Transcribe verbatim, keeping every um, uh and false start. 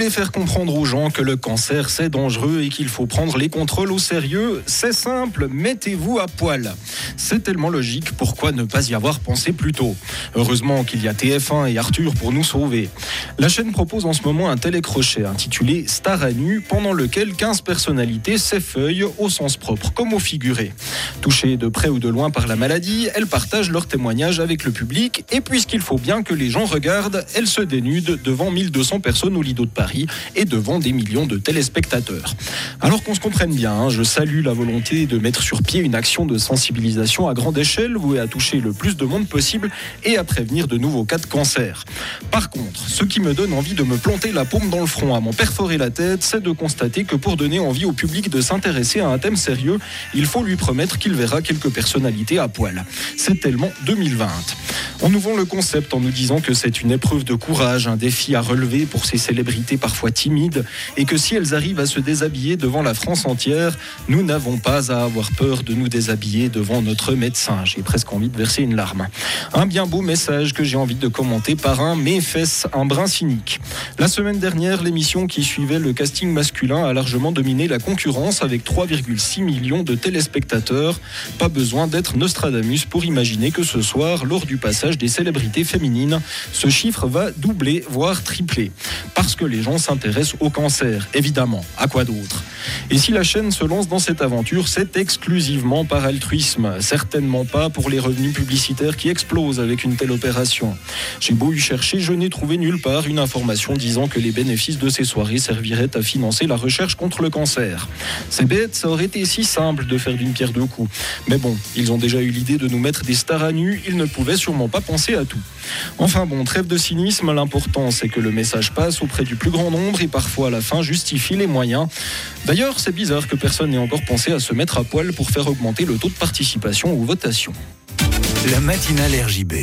voulez faire comprendre aux gens que le cancer c'est dangereux et qu'il faut prendre les contrôles au sérieux, c'est simple, mettez-vous à poil. C'est tellement logique, pourquoi ne pas y avoir pensé plus tôt ? Heureusement qu'il y a T F un et Arthur pour nous sauver. La chaîne propose en ce moment un télécrochet intitulé Star à nu, pendant lequel quinze personnalités s'effeuillent au sens propre comme au figuré. Touchées de près ou de loin par la maladie, elles partagent leurs témoignages avec le public et puisqu'il faut bien que les gens regardent, elles se dénudent devant mille deux cents personnes au Lido de Paris et devant des millions de téléspectateurs. Alors qu'on se comprenne bien, hein, je salue la volonté de mettre sur pied une action de sensibilisation à grande échelle vouée à toucher le plus de monde possible et à prévenir de nouveaux cas de cancer. Par contre, ce qui me donne envie de me planter la paume dans le front à m'en perforer la tête, c'est de constater que pour donner envie au public de s'intéresser à un thème sérieux, il faut lui promettre qu'il verra quelques personnalités à poil. C'est tellement deux mille vingt. On nous vend le concept en nous disant que c'est une épreuve de courage, un défi à relever pour ces célébrités parfois timides et que si elles arrivent à se déshabiller devant la France entière, nous n'avons pas à avoir peur de nous déshabiller devant notre médecin. J'ai presque envie de verser une larme. Un bien beau message que j'ai envie de commenter par un mes fesses, un brin cynique. La semaine dernière, l'émission qui suivait le casting masculin a largement dominé la concurrence avec trois virgule six millions de téléspectateurs. Pas besoin d'être Nostradamus pour imaginer que ce soir, lors du passage des célébrités féminines, ce chiffre va doubler, voire tripler. Parce que les gens s'intéressent au cancer, évidemment. À quoi d'autre ? Et si la chaîne se lance dans cette aventure, c'est exclusivement par altruisme. Certainement pas pour les revenus publicitaires qui explosent avec une telle opération. J'ai beau y chercher, je n'ai trouvé nulle part une information disant que les bénéfices de ces soirées serviraient à financer la recherche contre le cancer. C'est bête, ça aurait été si simple de faire d'une pierre deux coups. Mais bon, ils ont déjà eu l'idée de nous mettre des stars à nu, ils ne pouvaient sûrement pas penser à tout. Enfin bon, trêve de cynisme, l'important c'est que le message passe auprès du plus grand nombre et parfois à la fin justifie les moyens. D'ailleurs, c'est bizarre que personne n'ait encore pensé à se mettre à poil pour faire augmenter le taux de participation aux votations. La matinale R J B.